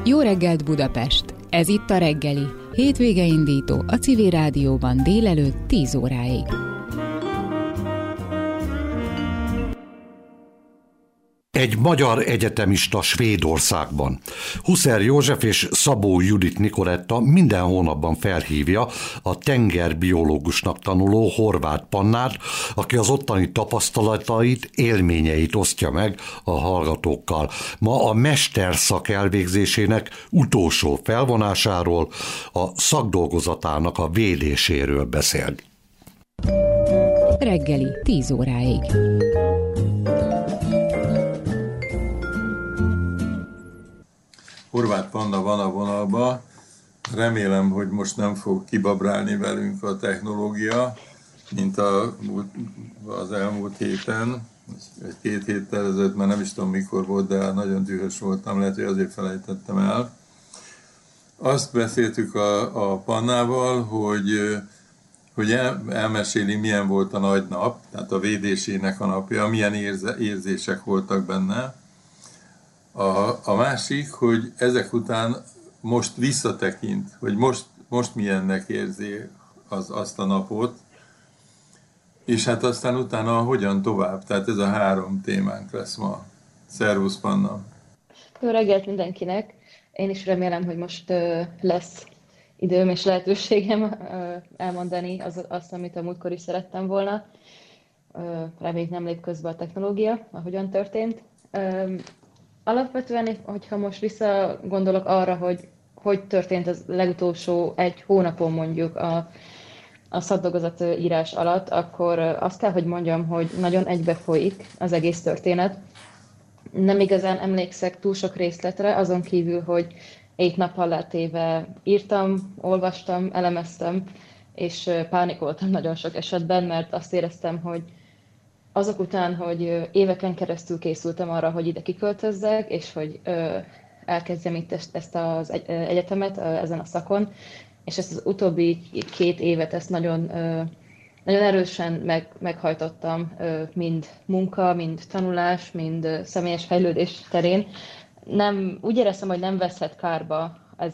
Jó reggelt Budapest! Ez itt a reggeli, hétvége indító a Civil Rádióban délelőtt 10 óráig. Egy magyar egyetemista Svédországban. Huszer József és Szabó Judit Nikoletta minden hónapban felhívja a tengerbiológusnak tanuló Horváth Pannát, aki az ottani tapasztalatait, élményeit osztja meg a hallgatókkal. Ma a mesterszak elvégzésének utolsó felvonásáról, a szakdolgozatának a védéséről beszél. Reggeli 10 óráig. Horváth Panna van a vonalban. Remélem, hogy most nem fog kibabrálni velünk a technológia, mint az elmúlt héten, egy-két héttel ezelőtt, már nem is tudom mikor volt, de nagyon dühös voltam, lehet, hogy azért felejtettem el. Azt beszéltük a Pannával, hogy elmeséli, milyen volt a nagy nap, tehát a védésének a napja, milyen érzések voltak benne. A másik, hogy ezek után most visszatekint, hogy most milyennek érzi azt a napot, és hát aztán utána hogyan tovább. Tehát ez a 3 témánk lesz ma. Szervusz, Panna! Jó reggelt mindenkinek! Én is remélem, hogy most lesz időm és lehetőségem elmondani azt, amit a múltkor is szerettem volna. Reméljük nem lép közbe a technológia, ahogyan történt. Alapvetően, hogyha most visszagondolok arra, hogy történt az legutolsó 1 hónapon mondjuk a szakdolgozat írás alatt, akkor azt kell, hogy mondjam, hogy nagyon egybefolyik az egész történet. Nem igazán emlékszek túl sok részletre, azon kívül, hogy éjt-nappal letéve írtam, olvastam, elemeztem, és pánikoltam nagyon sok esetben, mert azt éreztem, hogy azok után, hogy éveken keresztül készültem arra, hogy ide kiköltözzek, és hogy elkezdjem itt ezt az egyetemet ezen a szakon, és ezt az utóbbi 2 évet ezt nagyon, nagyon erősen meghajtottam, mind munka, mind tanulás, mind személyes fejlődés terén. Úgy éreztem, hogy nem veszhet kárba ez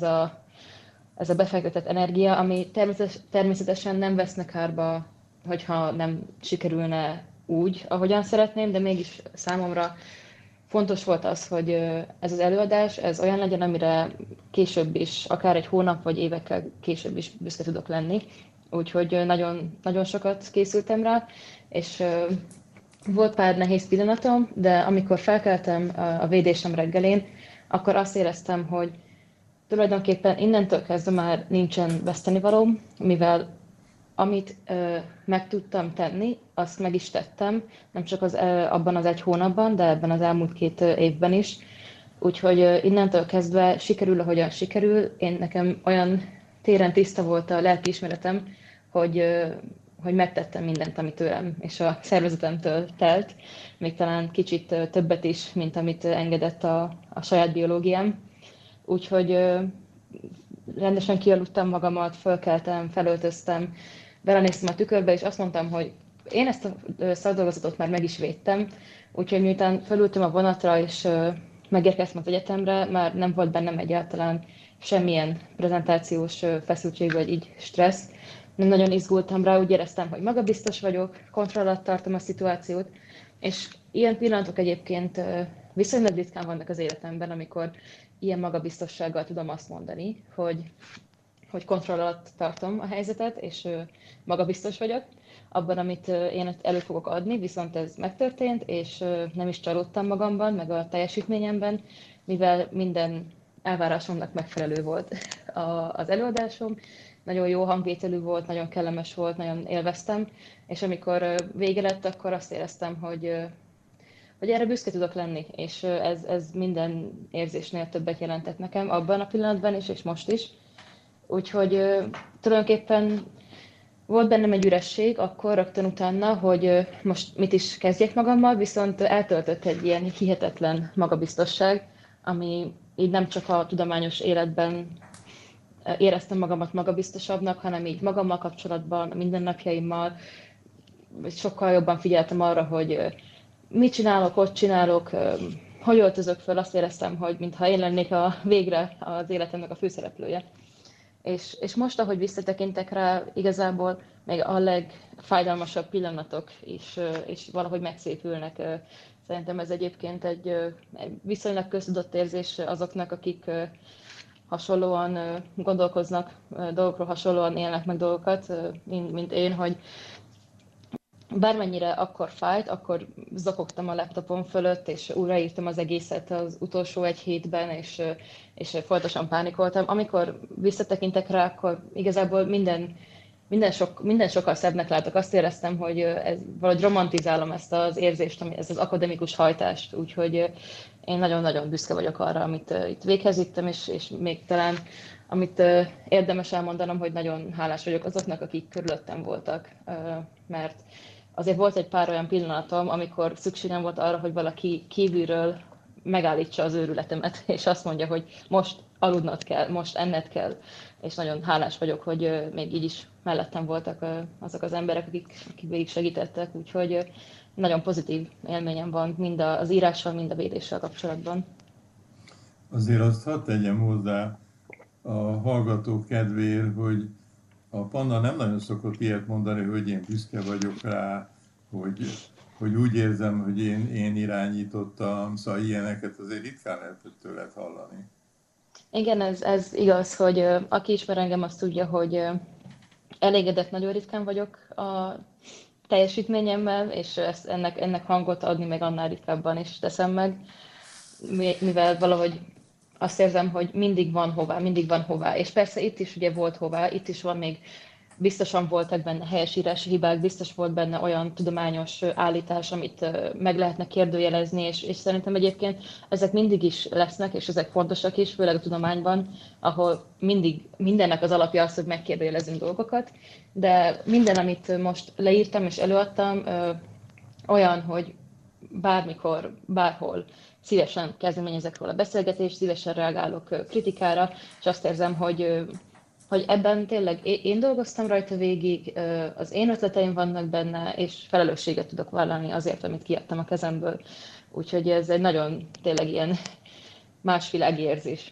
a befektetett energia, ami természetesen nem veszne kárba, hogyha nem sikerülne úgy, ahogyan szeretném, de mégis számomra fontos volt az, hogy ez az előadás, ez olyan legyen, amire később is, akár 1 hónap vagy évekkel később is büszke tudok lenni. Úgyhogy nagyon, nagyon sokat készültem rá, és volt pár nehéz pillanatom, de amikor felkeltem a védésem reggelén, akkor azt éreztem, hogy tulajdonképpen innentől kezdve már nincsen vesztenivalóm, mivel amit meg tudtam tenni, azt meg is tettem, nem csak abban az 1 hónapban, de ebben az elmúlt 2 évben is. Úgyhogy innentől kezdve sikerül, ahogyan sikerül. Nekem olyan téren tiszta volt a lelkiismeretem, hogy megtettem mindent, ami tőlem és a szervezetemtől telt, még talán kicsit többet is, mint amit engedett a saját biológiám. Úgyhogy rendesen kialudtam magamat, fölkeltem, felöltöztem, belenéztem a tükörbe, és azt mondtam, hogy én ezt a szakdolgozatot már meg is védtem, úgyhogy miután felültem a vonatra, és megérkeztem az egyetemre, már nem volt bennem egyáltalán semmilyen prezentációs feszültség, vagy így stressz. Nem nagyon izgultam rá, úgy éreztem, hogy magabiztos vagyok, kontroll alatt tartom a szituációt, és ilyen pillanatok egyébként viszonylag ritkán vannak az életemben, amikor ilyen magabiztossággal tudom azt mondani, hogy kontroll alatt tartom a helyzetet, és magabiztos vagyok abban, amit én elő fogok adni, viszont ez megtörtént, és nem is csalódtam magamban, meg a teljesítményemben, mivel minden elvárásomnak megfelelő volt az előadásom. Nagyon jó hangvételű volt, nagyon kellemes volt, nagyon élveztem, és amikor vége lett, akkor azt éreztem, hogy erre büszke tudok lenni, és ez minden érzésnél többet jelentett nekem, abban a pillanatban is, és most is. Úgyhogy tulajdonképpen volt bennem egy üresség akkor rögtön utána, hogy most mit is kezdjek magammal, viszont eltöltött egy ilyen hihetetlen magabiztosság, ami így nem csak a tudományos életben éreztem magamat magabiztosabbnak, hanem így magammal kapcsolatban, a mindennapjaimmal, sokkal jobban figyeltem arra, hogy mit csinálok, hogy csinálok, hogy öltözök föl, azt éreztem, hogy mintha én lennék végre az életemnek a főszereplője. És most, ahogy visszatekintek rá, igazából még a legfájdalmasabb pillanatok is, és valahogy megszépülnek. Szerintem ez egyébként egy viszonylag köztudott érzés azoknak, akik hasonlóan gondolkoznak dolgokról, hasonlóan élnek meg dolgokat, mint én, hogy bármennyire akkor fájt, akkor zokogtam a laptopom fölött, és újraírtam az egészet az utolsó egy hétben, és folyamatosan pánikoltam. Amikor visszatekintek rá, akkor igazából minden sokkal szebbnek látok. Azt éreztem, hogy valahogy romantizálom ezt az érzést, ezt az akademikus hajtást, úgyhogy én nagyon-nagyon büszke vagyok arra, amit itt véghez vittem, és még talán amit érdemes elmondanom, hogy nagyon hálás vagyok azoknak, akik körülöttem voltak, mert azért volt egy pár olyan pillanatom, amikor szükségem volt arra, hogy valaki kívülről megállítsa az őrületemet, és azt mondja, hogy most aludnod kell, most enned kell, és nagyon hálás vagyok, hogy még így is mellettem voltak azok az emberek, akik végig segítettek, úgyhogy nagyon pozitív élményem van mind az írással, mind a védéssel kapcsolatban. Azért azt hadd tegyem hozzá a hallgatók kedvéért, hogy a Panna nem nagyon szokott ilyet mondani, hogy én büszke vagyok rá, hogy úgy érzem, hogy én irányítottam, szóval ilyeneket azért ritkán lehetett tőled hallani. Igen, ez igaz, hogy aki ismer engem, azt tudja, hogy elégedett nagyon ritkán vagyok a teljesítményemmel, és ennek hangot adni meg annál ritkábban is teszem meg, mivel valahogy azt érzem, hogy mindig van hová. És persze itt is ugye volt hová, itt is van még, biztosan voltak benne helyesírási hibák, biztos volt benne olyan tudományos állítás, amit meg lehetne kérdőjelezni, és szerintem egyébként ezek mindig is lesznek, és ezek fontosak is, főleg a tudományban, ahol mindennek az alapja az, hogy megkérdőjelezünk dolgokat, de minden, amit most leírtam és előadtam, olyan, hogy bármikor, bárhol szívesen kezdeményezek róla beszélgetést, szívesen reagálok kritikára, és azt érzem, hogy ebben tényleg én dolgoztam rajta végig, az én ötleteim vannak benne, és felelősséget tudok vállalni azért, amit kiadtam a kezemből. Úgyhogy ez egy nagyon tényleg ilyen másvilági érzés.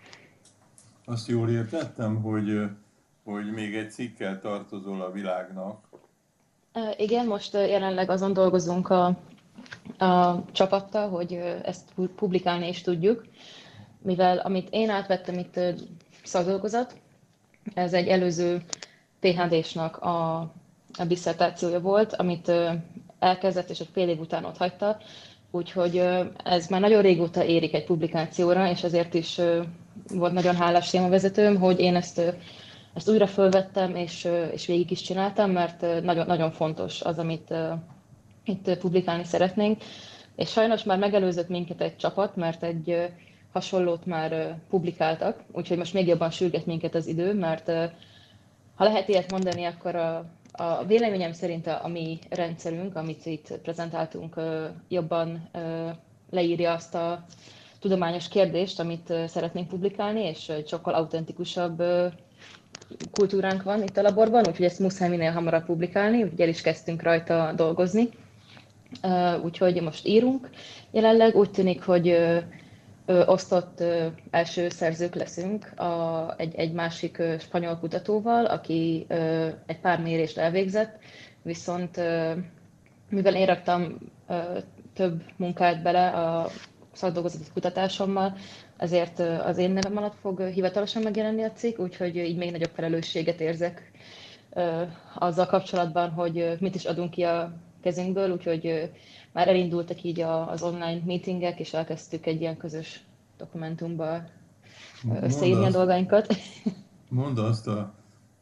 Azt jól értettem, hogy még egy cikkel tartozol a Világnak. Igen, most jelenleg azon dolgozunk a csapattal, hogy ezt publikálni is tudjuk, mivel amit én átvettem itt szakdolgozat, ez egy előző PhD-snak a disszertációja volt, amit elkezdett és egy fél év után ott hagyta, úgyhogy ez már nagyon régóta érik egy publikációra, és ezért is volt nagyon hálás témavezetőm, hogy én ezt újra fölvettem, és végig is csináltam, mert nagyon, nagyon fontos az, amit itt publikálni szeretnénk. És sajnos már megelőzött minket egy csapat, mert egy hasonlót már publikáltak, úgyhogy most még jobban sürget minket az idő, mert ha lehet ilyet mondani, akkor a véleményem szerint a mi rendszerünk, amit itt prezentáltunk, jobban leírja azt a tudományos kérdést, amit szeretnénk publikálni, és egy sokkal autentikusabb kultúránk van itt a laborban, úgyhogy ezt muszáj minél hamarabb publikálni, úgyhogy el is kezdtünk rajta dolgozni. Úgyhogy most írunk. Jelenleg úgy tűnik, hogy osztott első szerzők leszünk egy másik spanyol kutatóval, aki egy pár mérést elvégzett, viszont mivel én raktam több munkát bele a szakdolgozati kutatásommal, ezért az én nevem alatt fog hivatalosan megjelenni a cikk, úgyhogy így még nagyobb felelősséget érzek azzal kapcsolatban, hogy mit is adunk ki a kezünkből, úgyhogy már elindultak így az online meetingek, és elkezdtük egy ilyen közös dokumentumba összeírni a dolgainkat. Mondd azt a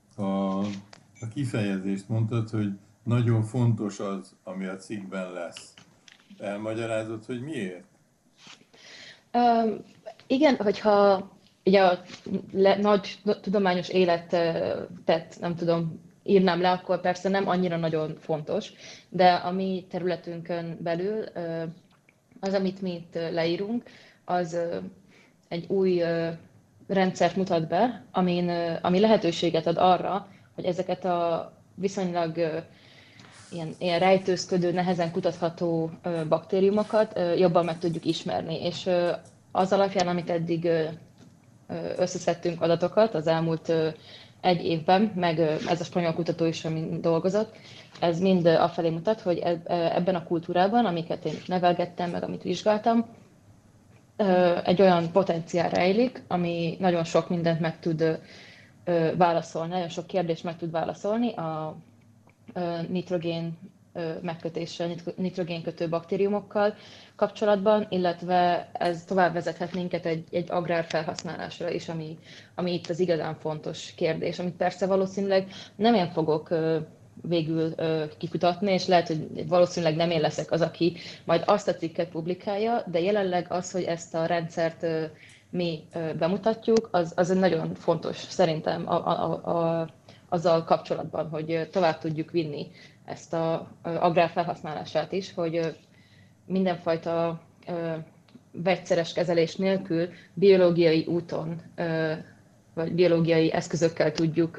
kifejezést, mondtad, hogy nagyon fontos az, ami a cikkben lesz. Elmagyarázod, hogy miért? Igen, hogyha ugye a nagy tudományos életet, nem tudom, írnám le, akkor persze nem annyira nagyon fontos, de a mi területünkön belül az, amit mi itt leírunk, az egy új rendszert mutat be, ami lehetőséget ad arra, hogy ezeket a viszonylag ilyen rejtőzködő, nehezen kutatható baktériumokat jobban meg tudjuk ismerni. És az alapján, amit eddig összeszedtünk adatokat az elmúlt egy évben, meg ez a spanyol kutató is, amin dolgozott, ez mind afelé mutat, hogy ebben a kultúrában, amiket én nevelgettem, meg amit vizsgáltam, egy olyan potenciál rejlik, ami nagyon sok mindent meg tud válaszolni, nagyon sok kérdést meg tud válaszolni a nitrogén megkötéssel, nitrogénkötő baktériumokkal kapcsolatban, illetve ez tovább vezethet minket egy agrár felhasználásra is, ami itt az igazán fontos kérdés, amit persze valószínűleg nem én fogok végül kikutatni, és lehet, hogy valószínűleg nem én leszek az, aki majd azt a cikket publikálja, de jelenleg az, hogy ezt a rendszert mi bemutatjuk, az egy nagyon fontos szerintem azzal kapcsolatban, hogy tovább tudjuk vinni ezt az agrár felhasználását is, hogy mindenfajta vegyszeres kezelés nélkül biológiai úton, vagy biológiai eszközökkel tudjuk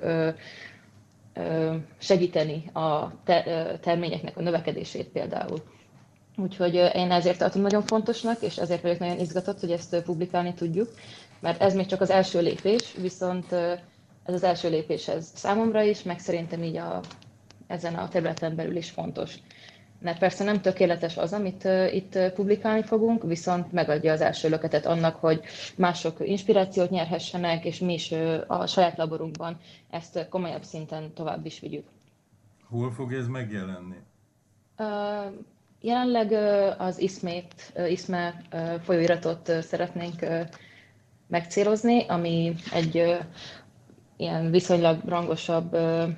segíteni a terményeknek a növekedését például. Úgyhogy én ezért tartom nagyon fontosnak, és ezért vagyok nagyon izgatott, hogy ezt publikálni tudjuk, mert ez még csak az első lépés, viszont ez az első lépés ez számomra is, meg szerintem így ezen a területen belül is fontos. Mert persze nem tökéletes az, amit itt publikálni fogunk, viszont megadja az első löketet annak, hogy mások inspirációt nyerhessenek, és mi is a saját laborunkban ezt komolyabb szinten tovább is vigyük. Hol fog ez megjelenni? Jelenleg az ISME folyóiratot szeretnénk megcélozni, ami egy ilyen viszonylag rangosabb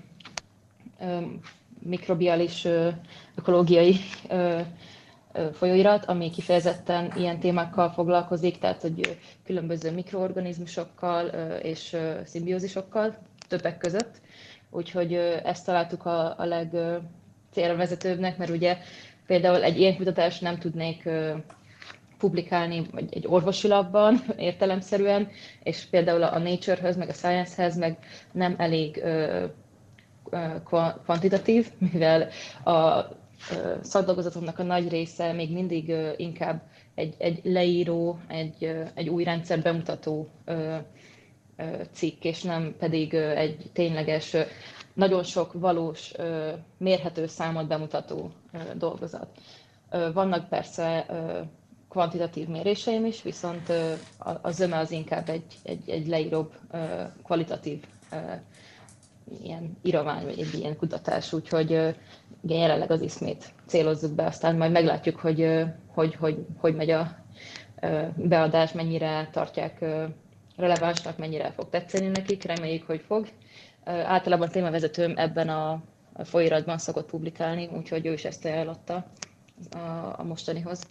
mikrobiális ökológiai folyóirat, ami kifejezetten ilyen témákkal foglalkozik, tehát hogy különböző mikroorganizmusokkal és szimbiózisokkal többek között. Úgyhogy ezt találtuk a legcélvezetőbbnek, mert ugye például egy ilyen kutatást nem tudnék publikálni egy orvosi labban értelemszerűen, és például a Nature-höz, meg a Science-hez meg nem elég kvantitatív, mivel a szakdolgozatomnak a nagy része még mindig inkább egy leíró, egy új rendszer bemutató cikk, és nem pedig egy tényleges, nagyon sok valós, mérhető számot bemutató dolgozat. Vannak persze kvantitatív méréseim is, viszont a zöme az inkább egy leíróbb, kvalitatív ilyen iravány, vagy egy ilyen kutatás, úgyhogy igen, jelenleg az ISME-t célozzuk be, aztán majd meglátjuk, hogy megy a beadás, mennyire tartják relevánsnak, mennyire fog tetszeni nekik, reméljük, hogy fog. Általában a témavezetőm ebben a folyóiratban szokott publikálni, úgyhogy ő is ezt ajánlotta a mostanihoz.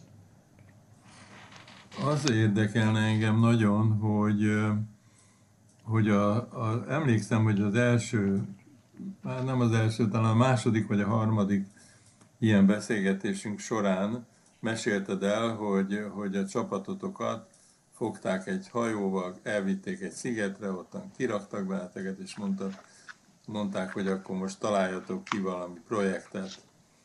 Az érdekelne engem nagyon, hogy emlékszem, hogy az első, már nem az első, talán a második vagy a harmadik ilyen beszélgetésünk során mesélted el, hogy a csapatotokat fogták egy hajóval, elvitték egy szigetre, ottan kiraktak benneteket, és mondták, hogy akkor most találjatok ki valami projektet,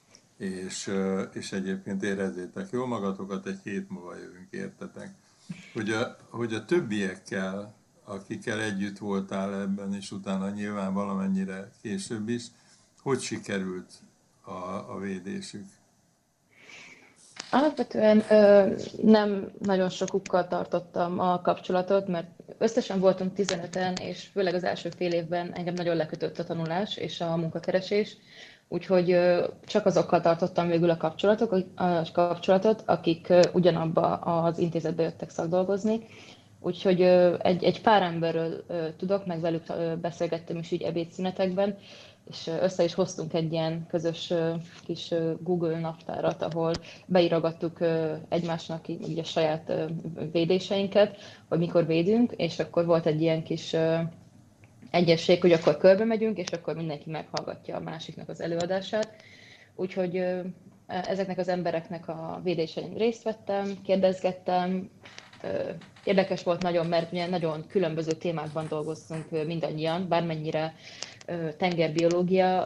és egyébként érezzétek jól magatokat, egy hét múlva jövünk, értetek. Hogy a többiekkel, akikkel együtt voltál ebben, és utána nyilván valamennyire később is, hogy sikerült a védésük? Alapvetően nem nagyon sokukkal tartottam a kapcsolatot, mert összesen voltunk 15-en, és főleg az első fél évben engem nagyon lekötött a tanulás és a munkakeresés, úgyhogy csak azokkal tartottam végül a kapcsolatot, akik ugyanabba az intézetbe jöttek szakdolgozni. Úgyhogy egy pár emberről tudok, meg velük beszélgettem is így ebédszünetekben, és össze is hoztunk egy ilyen közös kis Google naptárat, ahol beírogattuk egymásnak így a saját védéseinket, hogy mikor védünk, és akkor volt egy ilyen kis egyesség, hogy akkor körbe megyünk, és akkor mindenki meghallgatja a másiknak az előadását. Úgyhogy ezeknek az embereknek a védésein részt vettem, kérdezgettem. Érdekes volt nagyon, mert ugye nagyon különböző témákban dolgoztunk mindannyian, bármennyire tengerbiológia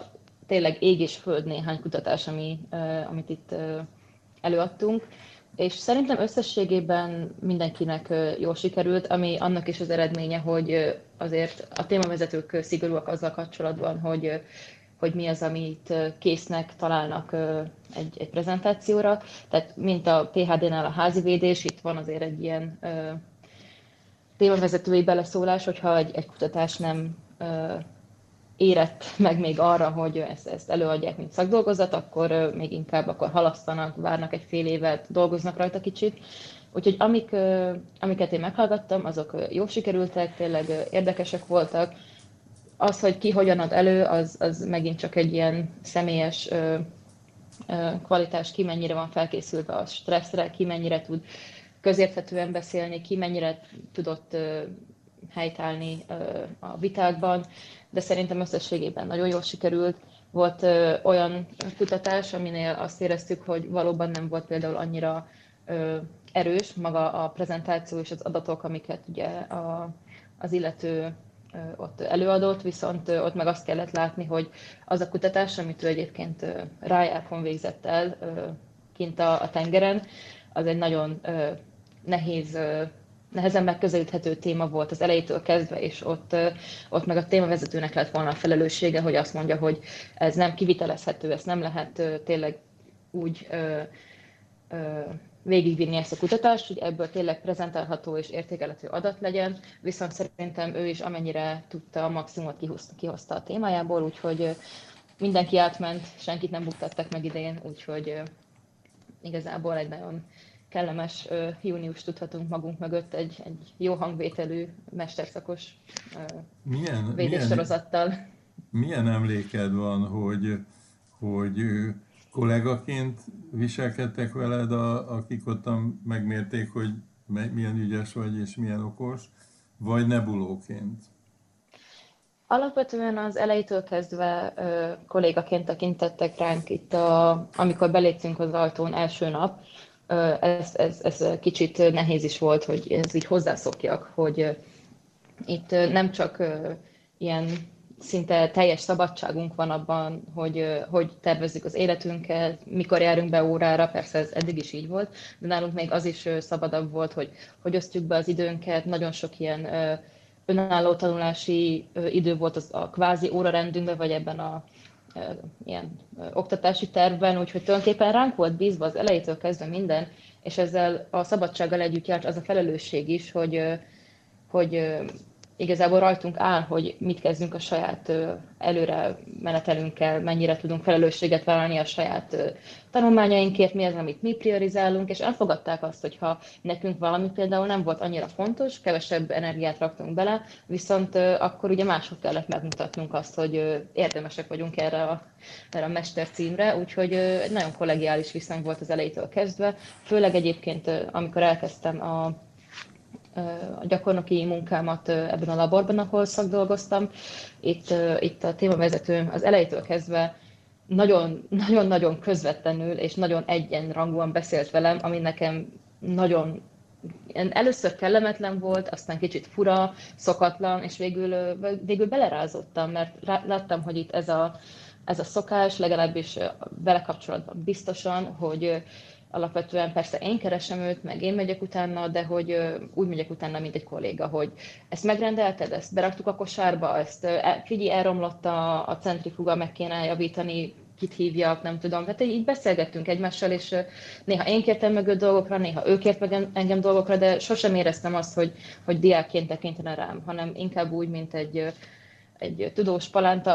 tényleg ég és föld néhány kutatás, amit itt előadtunk, és szerintem összességében mindenkinek jól sikerült, ami annak is az eredménye, hogy azért a témavezetők szigorúak azzal kapcsolatban, hogy mi az, amit késznek találnak egy prezentációra. Tehát mint a PhD-nál a házi védés, itt van azért egy ilyen témavezetői beleszólás, hogyha egy kutatás nem érett meg még arra, hogy ezt előadják, mint szakdolgozat, akkor még inkább akkor halasztanak, várnak egy fél évet, dolgoznak rajta kicsit. Úgyhogy amiket én meghallgattam, azok jól sikerültek, tényleg érdekesek voltak. Az, hogy ki hogyan ad elő, az megint csak egy ilyen személyes kvalitás, ki mennyire van felkészülve a stresszre, ki mennyire tud közérthetően beszélni, ki mennyire tudott helytállni a vitákban, de szerintem összességében nagyon jól sikerült. Volt olyan kutatás, aminél azt éreztük, hogy valóban nem volt például annyira erős maga a prezentáció és az adatok, amiket ugye az illető ott előadott, viszont ott meg azt kellett látni, hogy az a kutatás, amit ő egyébként Rájárkon végzett el kint a tengeren, az egy nagyon nehezen megközelíthető téma volt az elejétől kezdve, és ott meg a témavezetőnek lett volna a felelőssége, hogy azt mondja, hogy ez nem kivitelezhető, ezt nem lehet tényleg úgy végigvinni ezt a kutatást, hogy ebből tényleg prezentálható és értékelhető adat legyen, viszont szerintem ő is amennyire tudta, a maximumot kihozta a témájából, úgyhogy mindenki átment, senkit nem buktattak meg idén, úgyhogy igazából egy nagyon kellemes június tudhatunk magunk mögött egy jó hangvételű, mesterszakos védéssorozattal. Milyen emléked van, hogy kollégaként viselkedtek veled, akik ottan megmérték, hogy milyen ügyes vagy és milyen okos, vagy nebulóként? Alapvetően az elejétől kezdve kollégaként tekintettek ránk itt, amikor beléptünk az ajtón első nap. Ez kicsit nehéz is volt, hogy ez így hozzászokjak, hogy itt nem csak ilyen szinte teljes szabadságunk van abban, hogy tervezzük az életünket, mikor járunk be órára, persze ez eddig is így volt, de nálunk még az is szabadabb volt, hogy osztjuk be az időnket, nagyon sok ilyen önálló tanulási idő volt a kvázi órarendünkben, vagy ebben a ilyen oktatási tervben, úgyhogy tulajdonképpen ránk volt bízva az elejétől kezdve minden, és ezzel a szabadsággal együtt járt az a felelősség is, hogy igazából rajtunk áll, hogy mit kezdünk a saját előre menetelünkkel, mennyire tudunk felelősséget vállalni a saját tanulmányainkért, mi az, amit mi priorizálunk, és elfogadták azt, hogyha nekünk valami például nem volt annyira fontos, kevesebb energiát raktunk bele, viszont akkor ugye máshogy kellett megmutatnunk azt, hogy érdemesek vagyunk erre a mestercímre, úgyhogy egy nagyon kollegiális viszony volt az elejétől kezdve, főleg egyébként, amikor elkezdtem a gyakornoki munkámat ebben a laborban, ahol szakdolgoztam. Itt a témavezetőm az elejétől kezdve nagyon-nagyon közvetlenül és nagyon egyenrangúan beszélt velem, ami nekem nagyon először kellemetlen volt, aztán kicsit fura, szokatlan, és végül belerázottam, mert láttam, hogy itt ez a szokás, legalábbis vele kapcsolatban biztosan, hogy alapvetően persze én keresem őt, meg én megyek utána, de hogy úgy megyek utána, mint egy kolléga, hogy ezt megrendelted, ezt beraktuk a kosárba, ezt figyelj, elromlott a centrifuga, meg kéne javítani, kit hívjak, nem tudom. Tehát így beszélgettünk egymással, és néha én kértem meg őt dolgokra, néha ő kért meg engem dolgokra, de sosem éreztem azt, hogy diákként tekintene rám, hanem inkább úgy, mint egy tudós palánta,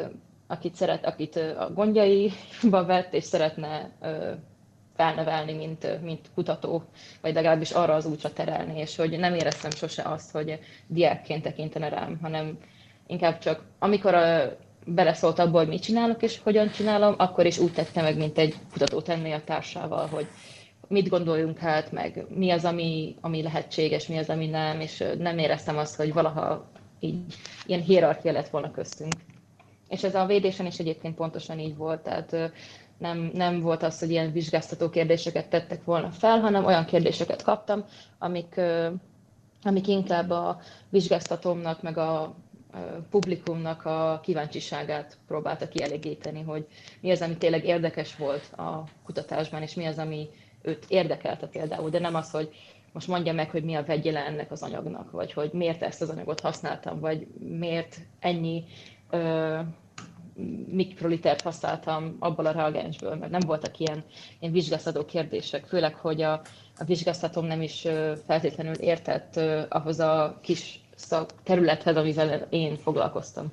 akit a gondjaiba vett, és szeretne felnevelni, mint kutató, vagy legalábbis arra az útra terelni, és hogy nem éreztem sose azt, hogy diákként tekintene rám, hanem inkább csak amikor beleszólt abból, hogy mit csinálok és hogyan csinálom, akkor is úgy tette meg, mint egy kutató tenné a társával, hogy mit gondoljunk hát, meg mi az, ami lehetséges, mi az, ami nem, és nem éreztem azt, hogy valaha így ilyen hierarchia lett volna köztünk. És ez a védésen is egyébként pontosan így volt, tehát nem volt az, hogy ilyen vizsgáztató kérdéseket tettek volna fel, hanem olyan kérdéseket kaptam, amik inkább a vizsgáztatómnak, meg a publikumnak a kíváncsiságát próbálta kielégíteni, hogy mi az, ami tényleg érdekes volt a kutatásban, és mi az, ami őt érdekelte például, de nem az, hogy most mondja meg, hogy mi a vegyele ennek az anyagnak, vagy hogy miért ezt az anyagot használtam, vagy miért ennyi mikrolitert használtam abból a reagensből, mert nem voltak ilyen vizsgáztató kérdések, főleg, hogy a vizsgáztatóm nem is feltétlenül értett ahhoz a kis területhez, amivel én foglalkoztam.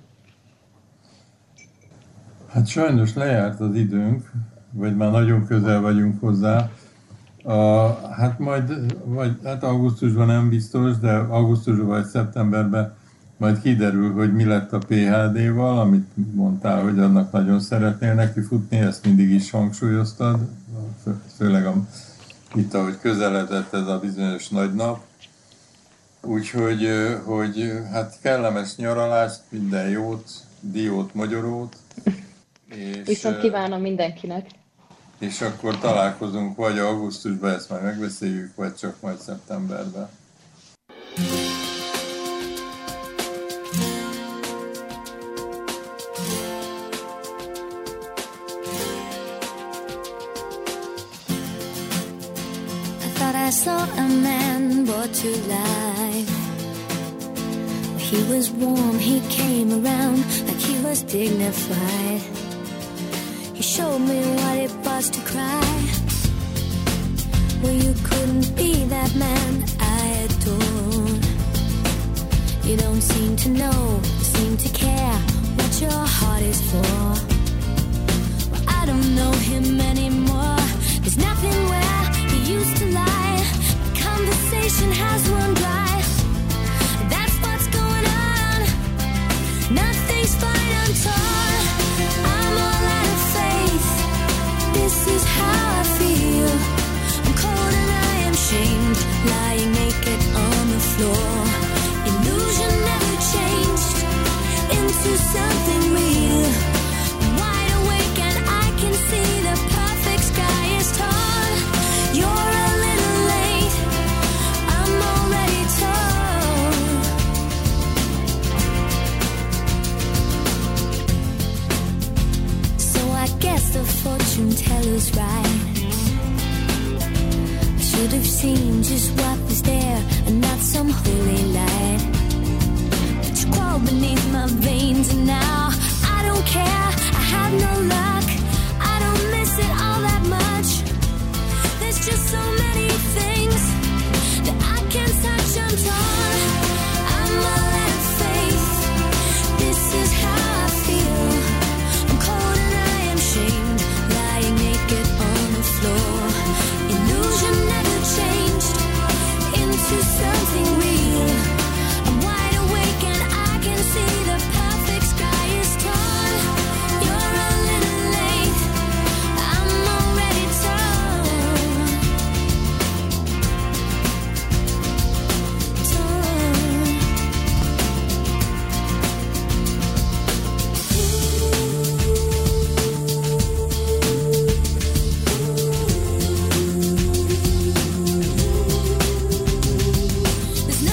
Hát sajnos lejárt az időnk, vagy már nagyon közel vagyunk hozzá. Hát augusztusban nem biztos, de augusztusban vagy szeptemberben majd kiderül, hogy mi lett a PhD-val, amit mondtál, hogy annak nagyon szeretnél neki futni, ezt mindig is hangsúlyoztad, főleg itt, ahogy közeledett ez a bizonyos nagy nap. Úgyhogy hát kellemes nyaralást, minden jót, diót, magyarót. Viszont kívánom mindenkinek. És akkor találkozunk, vagy augusztusban, ezt majd megbeszéljük, vagy csak majd szeptemberben. I saw a man brought to life. He was warm, he came around like he was dignified. He showed me what it was to cry. Well, you couldn't be that man I adored. You don't seem to know, seem to care what your heart is for. Well, I don't know him anymore. There's nothing where he used to lie. Conversation has run dry. That's what's going on. Nothing's fine, I'm torn. I'm all out of faith. This is how I feel. I'm cold and I am shamed, lying naked on the floor. Illusion never changed into something real. I'm wide awake and I can see the perfect sky is torn. You're a little late, I'm already told. So I guess the fortune teller's right. I should have seen just what was there and not some holy light. But you crawled beneath my veins and now I don't care, I have no luck. I don't miss it all that much. There's just so many things that I can't touch, I'm torn. I'm all out of faith. This is how I feel. I'm cold and I am shamed, lying naked on the floor. Illusion never changed into something real. I'm wide awake and I can see the perfect sky is torn. You're a little late, I'm already torn. There's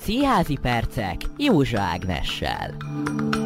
Színházi percek Józsa Ágnessel.